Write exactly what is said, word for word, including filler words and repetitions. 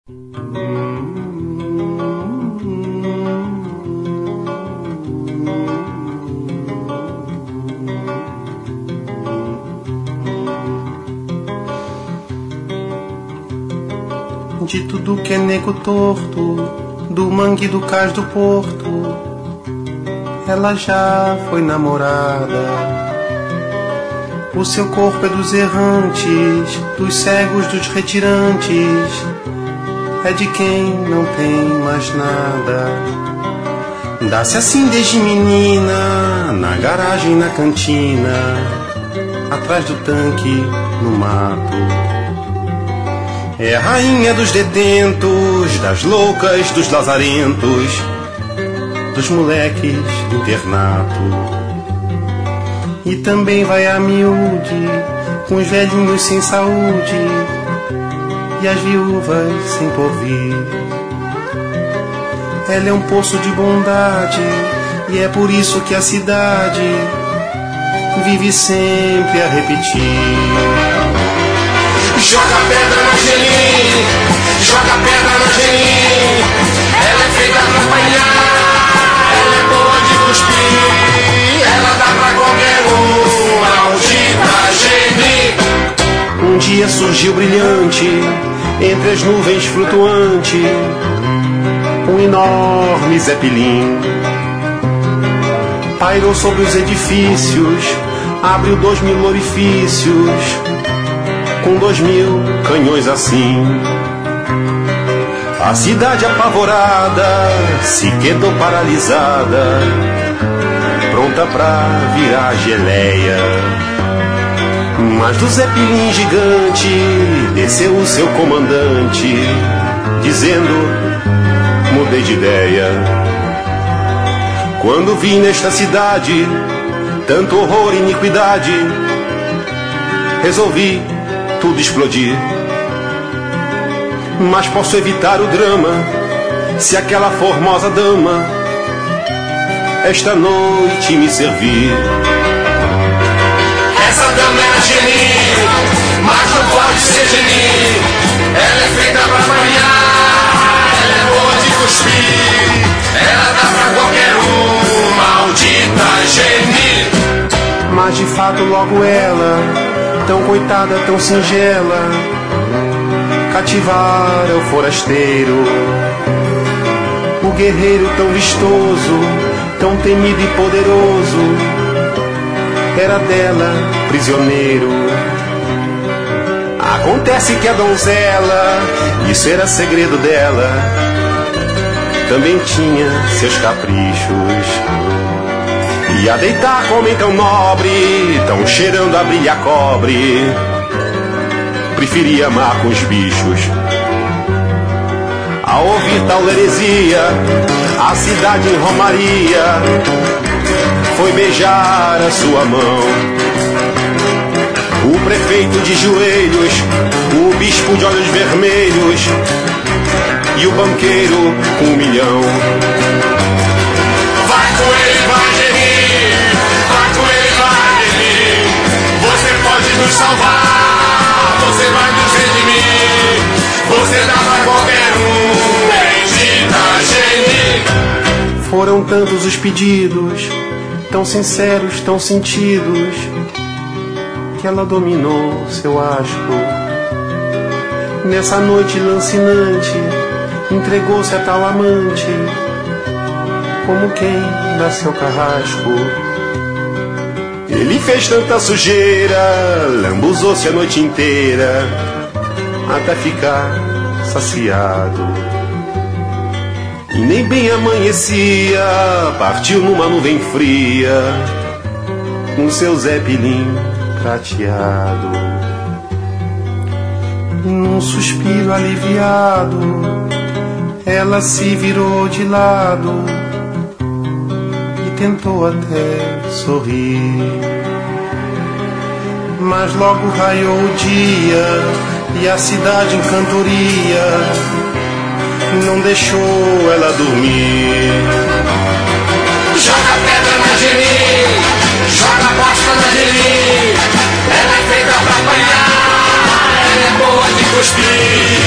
De tudo que é nego torto, do mangue do cais do porto, ela já foi namorada. O seu corpo é dos errantes, dos cegos, dos retirantes, é de quem não tem mais nada. Dá-se assim desde menina, na garagem, na cantina, atrás do tanque, no mato. É a rainha dos detentos, das loucas, dos lazarentos, dos moleques do internato. E também vai a miúde, com os velhinhos sem saúde e as viúvas sem porvir. Ela é um poço de bondade e é por isso que a cidade vive sempre a repetir. Joga pedra na Angelim, joga pedra na Angelim. Ela é feita pra apanhar, ela é boa de cuspir. Ela dá pra qualquer um, maldita Angelim. Um dia surgiu brilhante, entre as nuvens flutuante, um enorme zeppelin. Pairou sobre os edifícios, abriu dois mil orifícios, com dois mil canhões assim. A cidade apavorada se quedou paralisada, pronta pra virar geleia. Mas do zeppelin gigante desceu o seu comandante, dizendo: mudei de ideia. Quando vi nesta cidade tanto horror e iniquidade, resolvi tudo explodir. Mas posso evitar o drama se aquela formosa dama esta noite me servir. Essa dama é Angelim, mas não pode ser Geni. Ela é feita pra apanhar, ela é boa de cuspir. Ela dá pra qualquer um, maldita Geni. Mas de fato logo ela, tão coitada, tão singela, cativara o forasteiro. O guerreiro tão vistoso, tão temido e poderoso, era dela prisioneiro. Acontece que a donzela, isso era segredo dela, também tinha seus caprichos. E a deitar com homem tão nobre, tão cheirando a brilha cobre, preferia amar com os bichos. Ao ouvir tal heresia, a cidade em romaria foi beijar a sua mão. O prefeito de joelhos, o bispo de olhos vermelhos e o banqueiro com um milhão. Vai com ele, vai Geni, vai com ele, vai Geni. Você pode nos salvar, você vai nos redimir. Você dá pra qualquer um, bendita Geni. Foram tantos os pedidos, tão sinceros, tão sentidos, que ela dominou seu asco. Nessa noite lancinante, entregou-se a tal amante, como quem dá seu carrasco. Ele fez tanta sujeira, lambuzou-se a noite inteira, até ficar saciado. E nem bem amanhecia, partiu numa nuvem fria, com seu zeppelin prateado. Num suspiro aliviado, ela se virou de lado e tentou até sorrir. Mas logo raiou o dia e a cidade em cantoria não deixou ela dormir. Joga pedra na Geni, joga bosta na Geni. Ela é feita pra apanhar, ela é boa de cuspir.